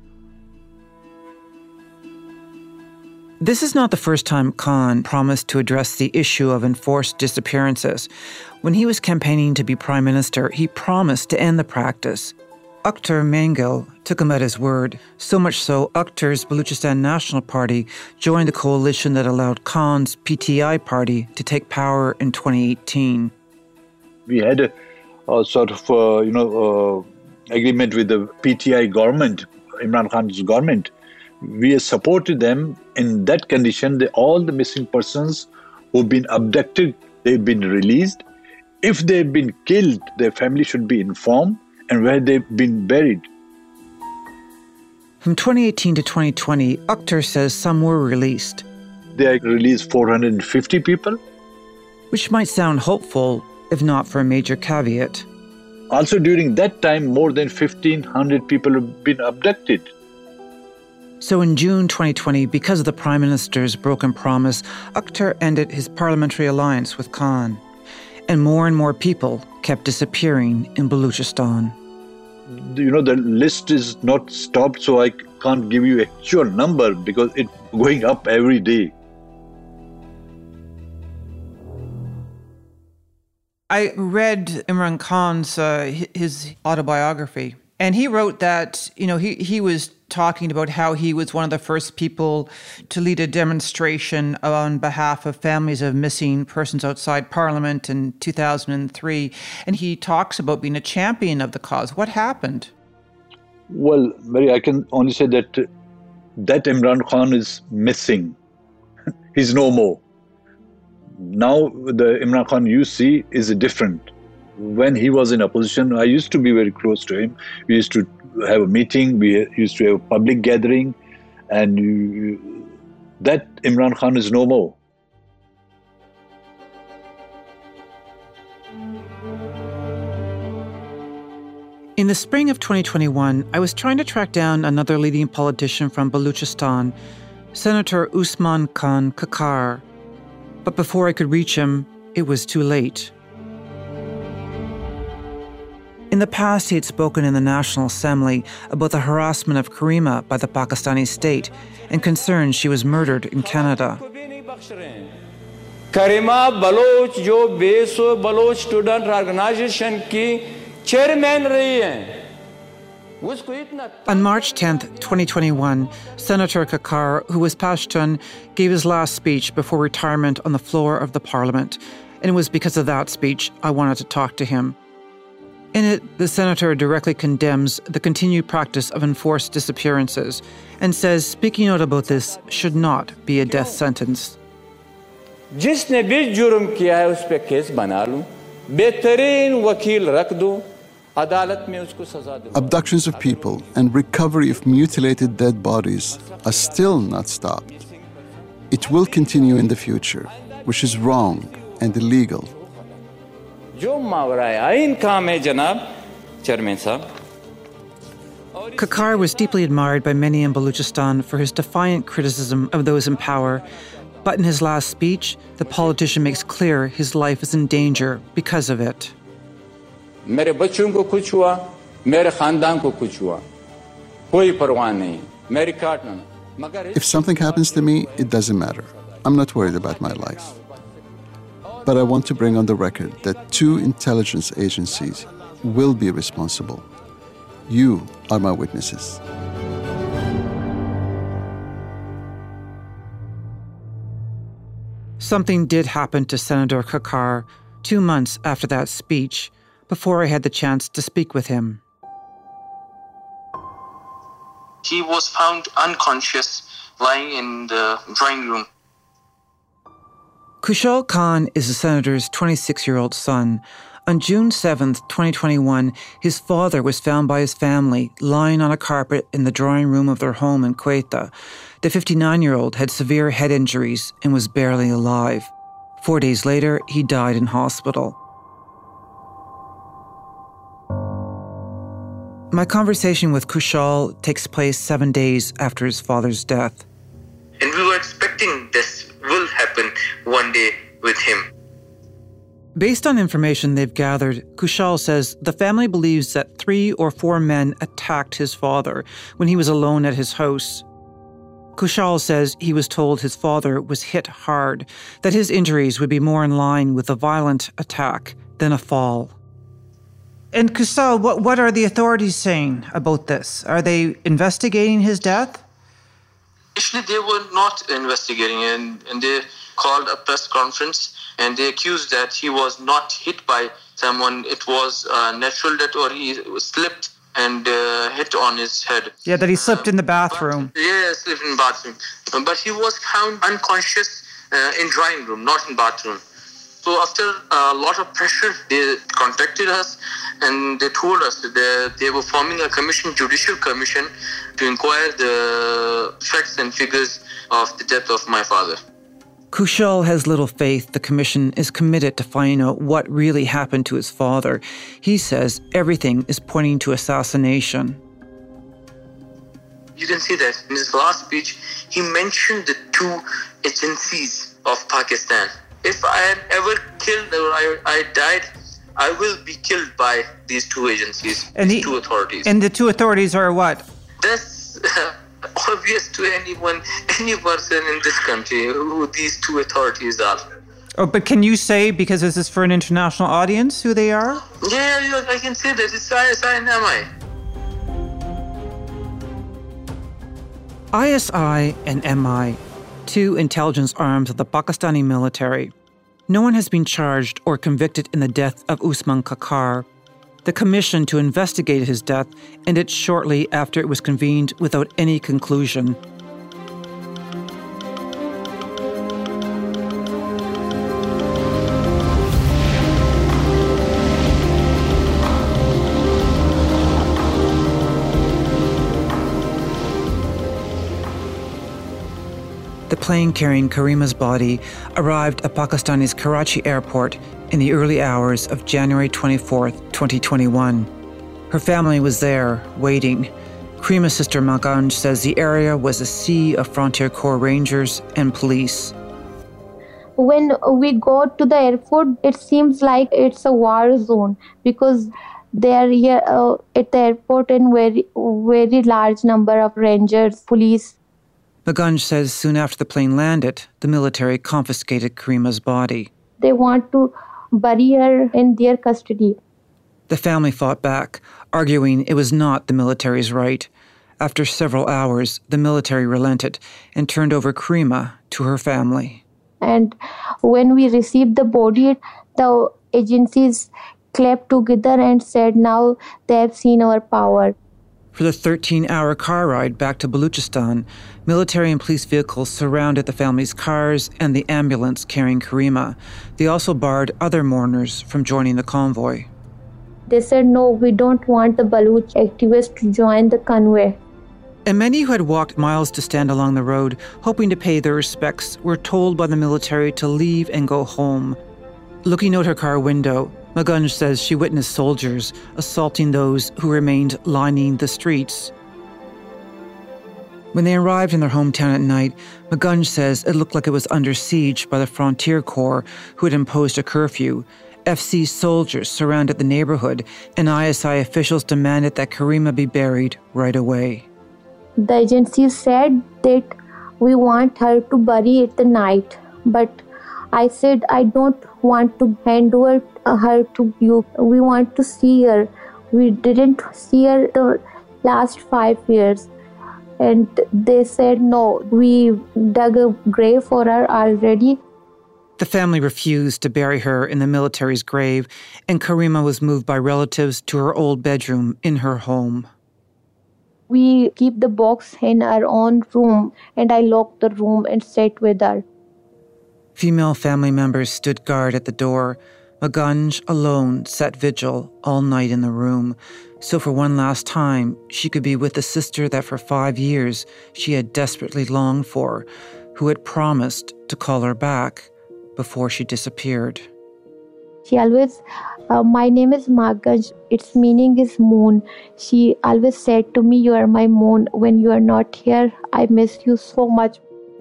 This is not the first time Khan promised to address the issue of enforced disappearances. When he was campaigning to be prime minister, he promised to end the practice. Akhtar Mangel took him at his word, so much so Akhtar's Baluchistan National Party joined the coalition that allowed Khan's P T I party to take power in twenty eighteen. We had a, a sort of, uh, you know, uh, agreement with the P T I government, Imran Khan's government. We have supported them in that condition that all the missing persons who've been abducted, they've been released. If they've been killed, their family should be informed and where they've been buried. From twenty eighteen to twenty twenty, Akhtar says some were released. They released four hundred fifty people. Which might sound hopeful, if not for a major caveat. Also during that time, more than fifteen hundred people have been abducted. So in June twenty twenty, because of the Prime Minister's broken promise, Akhtar ended his parliamentary alliance with Khan. And more and more people kept disappearing in Baluchistan. You know, the list is not stopped, so I can't give you actual number because it's going up every day. I read Imran Khan's, uh, his autobiography. And he wrote that, you know, he, he was talking about how he was one of the first people to lead a demonstration on behalf of families of missing persons outside Parliament in two thousand three. And he talks about being a champion of the cause. What happened? Well, Mary, I can only say that uh, that Imran Khan is missing. He's no more. Now the Imran Khan you see is different. When he was in opposition, I used to be very close to him. We used to have a meeting, we used to have a public gathering, and you, that Imran Khan is no more. In the spring of twenty twenty-one, I was trying to track down another leading politician from Baluchistan, Senator Usman Khan Kakar. But before I could reach him, it was too late. In the past, he had spoken in the National Assembly about the harassment of Karima by the Pakistani state and concerns she was murdered in Canada. Karima Baloch, jo Beso Baloch Student Organization ki chairman rahi hai. On March tenth, twenty twenty-one, Senator Kakar, who was Pashtun, gave his last speech before retirement on the floor of the parliament. And it was because of that speech I wanted to talk to him. In it, the senator directly condemns the continued practice of enforced disappearances and says speaking out about this should not be a death sentence. जिसने भी जुर्म किया है उस पे case बना लूं, बेहतरीन वकील रख दूं, अदालत में उसको सजा दूं. Abductions of people and recovery of mutilated dead bodies are still not stopped. It will continue in the future, which is wrong and illegal. Kakar was deeply admired by many in Baluchistan for his defiant criticism of those in power, but in his last speech, the politician makes clear his life is in danger because of it. If something happens to me, it doesn't matter. I'm not worried about my life. But I want to bring on the record that two intelligence agencies will be responsible. You are my witnesses. Something did happen to Senator Kakar two months after that speech, before I had the chance to speak with him. He was found unconscious, lying in the drawing room. Kushal Khan is the senator's twenty-six-year-old son. On June seventh, twenty twenty-one, his father was found by his family lying on a carpet in the drawing room of their home in Quetta. The fifty-nine-year-old had severe head injuries and was barely alive. Four days later, he died in hospital. My conversation with Kushal takes place seven days after his father's death. And we were expecting this will happen one day with him. Based on information they've gathered, Kushal says the family believes that three or four men attacked his father when he was alone at his house. Kushal says he was told his father was hit hard, that his injuries would be more in line with a violent attack than a fall. And Kushal, what, what are the authorities saying about this? Are they investigating his death? Actually, they were not investigating, and, and they called a press conference and they accused that he was not hit by someone. It was a natural death, or he slipped and uh, hit on his head. Yeah, that he slipped in the bathroom. But, yeah, slipped in the bathroom. But he was found unconscious uh, in drawing room, not in bathroom. So after a lot of pressure, they contacted us and they told us that they were forming a commission, judicial commission, to inquire the facts and figures of the death of my father. Kushal has little faith the commission is committed to finding out what really happened to his father. He says everything is pointing to assassination. You can see that in his last speech, he mentioned the two agencies of Pakistan. If I am ever killed or I, I died, I will be killed by these two agencies, and these the, two authorities. And the two authorities are what? That's uh, obvious to anyone, any person in this country who these two authorities are. Oh, but can you say, because this is for an international audience, who they are? Yeah, yeah, I can say that. It's I S I and M I. I S I and M I, two intelligence arms of the Pakistani military. No one has been charged or convicted in the death of Usman Kakar. The commission to investigate his death ended shortly after it was convened without any conclusion. The plane carrying Karima's body arrived at Pakistani's Karachi airport in the early hours of January twenty-fourth, twenty twenty-one. Her family was there, waiting. Karima's sister Maganj says the area was a sea of Frontier Corps Rangers and police. When we go to the airport, it seems like it's a war zone because they are here uh, at the airport in very, very large number of rangers, police. Maganj says soon after the plane landed, the military confiscated Karima's body. They want to bury her in their custody. The family fought back, arguing it was not the military's right. After several hours, the military relented and turned over Karima to her family. And when we received the body, the agencies clapped together and said, now they have seen our power. For the thirteen-hour car ride back to Baluchistan, military and police vehicles surrounded the family's cars and the ambulance carrying Karima. They also barred other mourners from joining the convoy. They said, no, we don't want the Baluch activists to join the convoy. And many who had walked miles to stand along the road, hoping to pay their respects, were told by the military to leave and go home. Looking out her car window, Maganj says she witnessed soldiers assaulting those who remained lining the streets. When they arrived in their hometown at night, Maganj says it looked like it was under siege by the Frontier Corps, who had imposed a curfew. F C soldiers surrounded the neighborhood, and I S I officials demanded that Karima be buried right away. The agency said that we want her to bury it the night, but I said, I don't want to hand over her to you. We want to see her. We didn't see her the last five years. And they said, no, we dug a grave for her already. The family refused to bury her in the military's grave, and Karima was moved by relatives to her old bedroom in her home. We keep the box in our own room, and I locked the room and sat with her. Female family members stood guard at the door. Magunj alone sat vigil all night in the room, so for one last time she could be with the sister that for five years she had desperately longed for, who had promised to call her back before she disappeared. She always, uh, my name is Magunj, its meaning is moon. She always said to me, you are my moon. When you are not here, I miss you so much.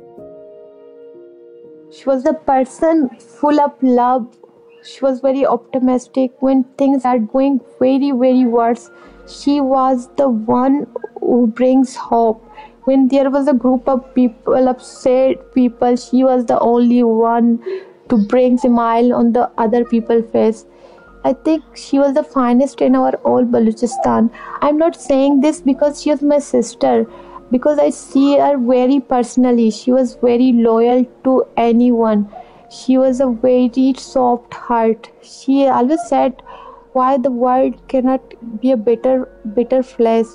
She was a person full of love. She was very optimistic. When things are going very, very worse, she was the one who brings hope. When there was a group of people, upset people, she was the only one to bring a smile on the other people's face. I think she was the finest in our whole Balochistan. I'm not saying this because she was my sister, because I see her very personally. She was very loyal to anyone. She was a very soft heart. She always said, why the world cannot be a better, better place.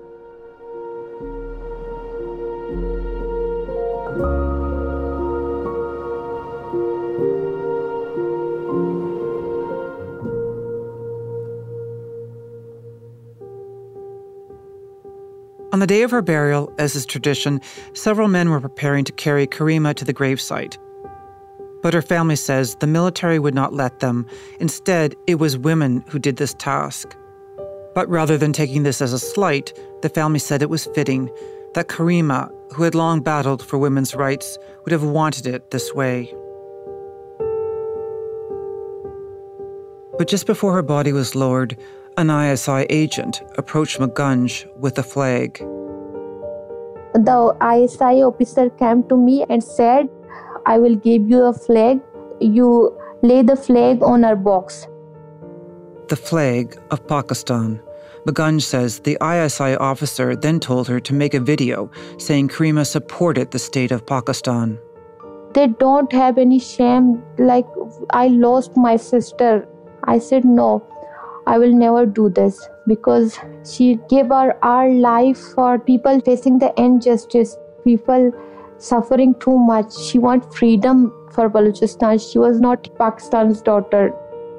On the day of her burial, as is tradition, several men were preparing to carry Karima to the gravesite. But her family says the military would not let them. Instead, it was women who did this task. But rather than taking this as a slight, the family said it was fitting that Karima, who had long battled for women's rights, would have wanted it this way. But just before her body was lowered, an I S I agent approached Magunj with a flag. The I S I officer came to me and said, I will give you a flag. You lay the flag on our box. The flag of Pakistan. Magunj says the I S I officer then told her to make a video saying Karima supported the state of Pakistan. They don't have any shame, like I lost my sister. I said, no, I will never do this, because she gave her our life for people facing the injustice, people suffering too much. She wants freedom for Balochistan. She was not Pakistan's daughter.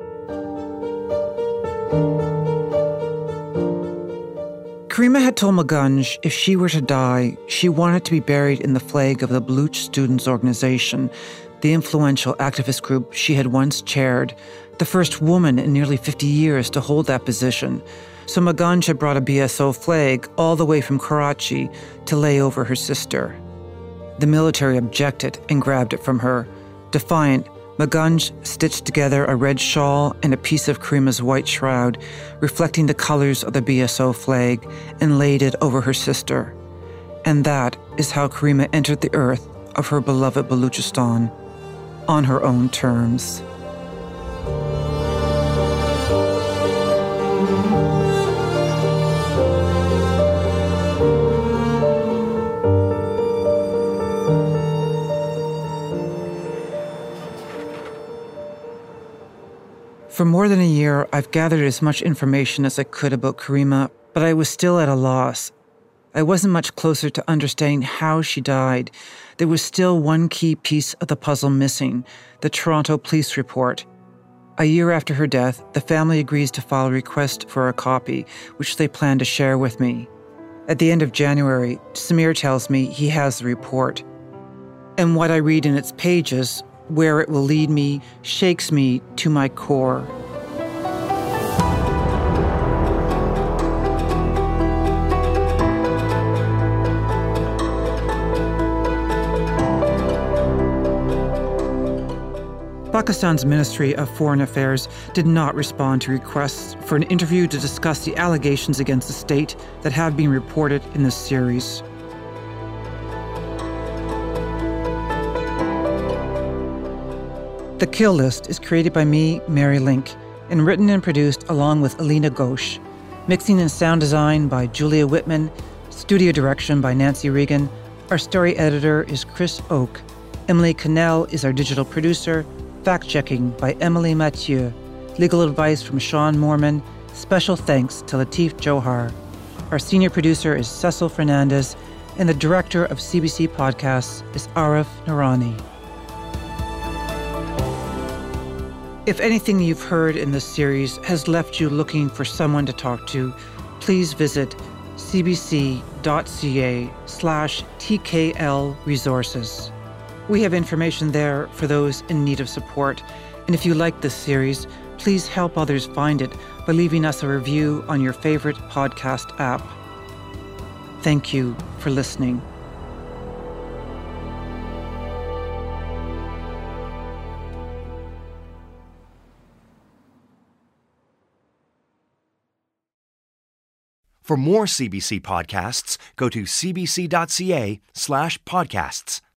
Karima had told Magunj if she were to die, she wanted to be buried in the flag of the Baloch Students Organization, the influential activist group she had once chaired, the first woman in nearly fifty years to hold that position. So Magunj had brought a B S O flag all the way from Karachi to lay over her sister. The military objected and grabbed it from her. Defiant, Magunj stitched together a red shawl and a piece of Karima's white shroud, reflecting the colors of the B S O flag, and laid it over her sister. And that is how Karima entered the earth of her beloved Balochistan, on her own terms. For more than a year, I've gathered as much information as I could about Karima, but I was still at a loss. I wasn't much closer to understanding how she died. There was still one key piece of the puzzle missing, the Toronto police report. A year after her death, the family agrees to file a request for a copy, which they plan to share with me. At the end of January, Samir tells me he has the report. And what I read in its pages, where it will lead me, shakes me to my core. Pakistan's Ministry of Foreign Affairs did not respond to requests for an interview to discuss the allegations against the state that have been reported in this series. The Kill List is created by me, Mary Link, and written and produced along with Alina Ghosh. Mixing and sound design by Julia Whitman. Studio direction by Nancy Regan. Our story editor is Chris Oak. Emily Cannell is our digital producer. Fact-checking by Emily Mathieu. Legal advice from Sean Moorman. Special thanks to Latif Johar. Our senior producer is Cecil Fernandez, and the director of C B C Podcasts is Arif Noorani. If anything you've heard in this series has left you looking for someone to talk to, please visit cbc.ca slash TKL resources. We have information there for those in need of support. And if you like this series, please help others find it by leaving us a review on your favorite podcast app. Thank you for listening. For more C B C podcasts, go to cbc.ca slash podcasts.